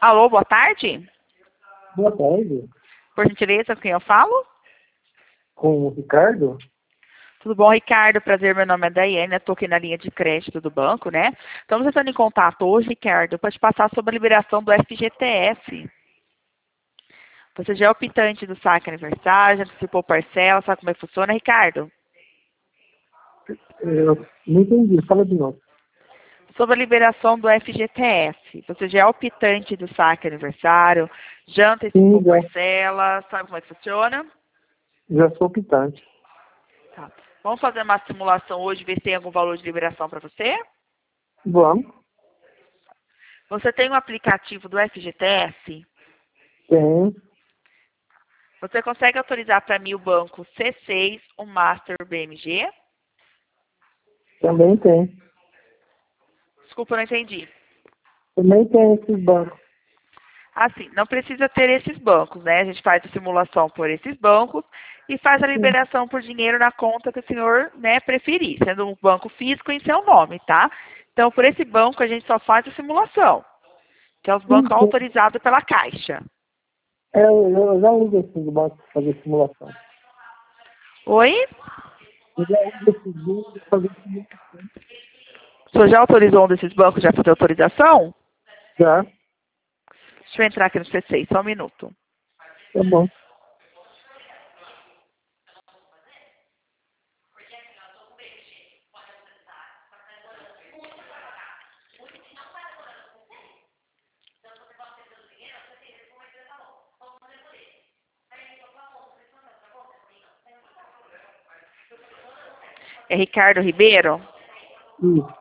Alô, boa tarde. Boa tarde. Por gentileza, com quem eu falo? Com o Ricardo? Tudo bom, Ricardo? Prazer, meu nome é Daiane, estou aqui na linha de crédito do banco, né? Estamos entrando em contato hoje, Ricardo, para te passar sobre a liberação do FGTS. Você já é optante do saque aniversário, já antecipou parcela, sabe como é que funciona, Ricardo? Eu não entendi, fala de novo. Sobre a liberação do FGTS. Você já é optante do saque aniversário, já antecipou Sim, já, parcela, sabe como é que funciona? já sou optante. Tá. Vamos fazer uma simulação hoje, ver se tem algum valor de liberação para você? Vamos? Você tem um aplicativo do FGTS? Tem, Você consegue autorizar para mim o banco C6, o Master BMG? também tem. Desculpa, eu não entendi. Também tem esses bancos. Assim, não precisa ter esses bancos, né? A gente faz a simulação por esses bancos e faz a Sim. liberação por dinheiro na conta que o senhor, né, preferir, sendo um banco físico em seu nome, tá? Então, por esse banco, a gente só faz a simulação, que é os Sim, bancos sim. autorizados pela Caixa. Eu já uso esses bancos para fazer simulação. Oi? Eu já uso esses bancos para fazer simulação. O senhor já autorizou um desses bancos já fazer autorização? Já, Deixa eu entrar aqui no C6, só um minuto. tá bom. É Ricardo Ribeiro? Isso.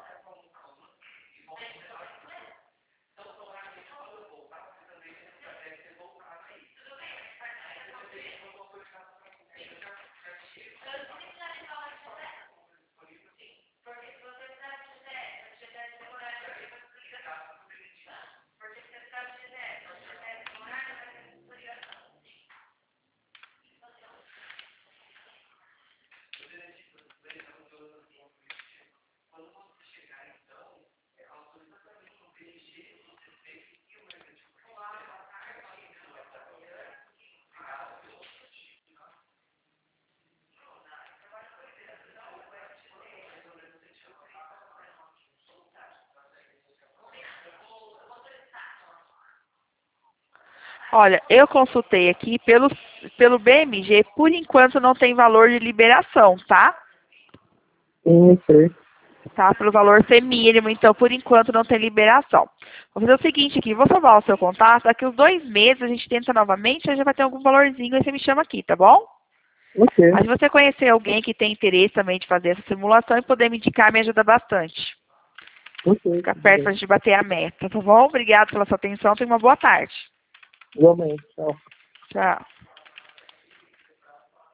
Olha, eu consultei aqui pelo BMG, por enquanto não tem valor de liberação, tá? Sim, sei. Tá? Pelo valor ser mínimo, então por enquanto não tem liberação. Vou fazer o seguinte aqui, vou salvar o seu contato, daqui uns 2 meses a gente tenta novamente, aí já vai ter algum valorzinho, aí você me chama aqui, tá bom? Ok. Mas se você conhecer alguém que tem interesse também de fazer essa simulação e poder me indicar, me ajuda bastante. Ok, Ficar tudo perto bem. pra gente bater a meta, tá bom? Obrigada pela sua atenção, tenha uma boa tarde. Igualmente, tchau. Tchau.